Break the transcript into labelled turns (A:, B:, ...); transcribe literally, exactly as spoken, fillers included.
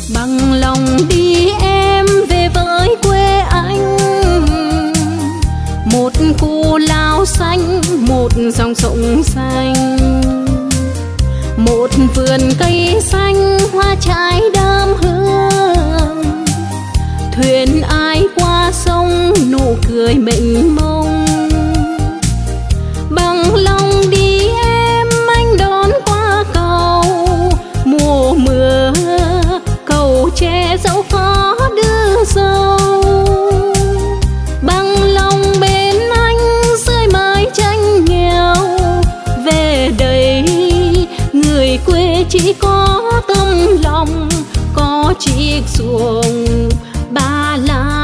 A: Bằng lòng đi em về với quê anh, một khu lao xanh, một dòng sông xanh, một vườn cây xanh, hoa trái đơm hương. Thuyền ai qua sông, nụ cười mênh mông. Bằng lòng đi em, anh đón qua cầu. Mùa mưa cầu tre dẫu có đưa dâu. Bằng lòng bên anh dưới mái tranh nghèo. Về đây người quê chỉ có tâm lòng, có chiếc xuồng ba lá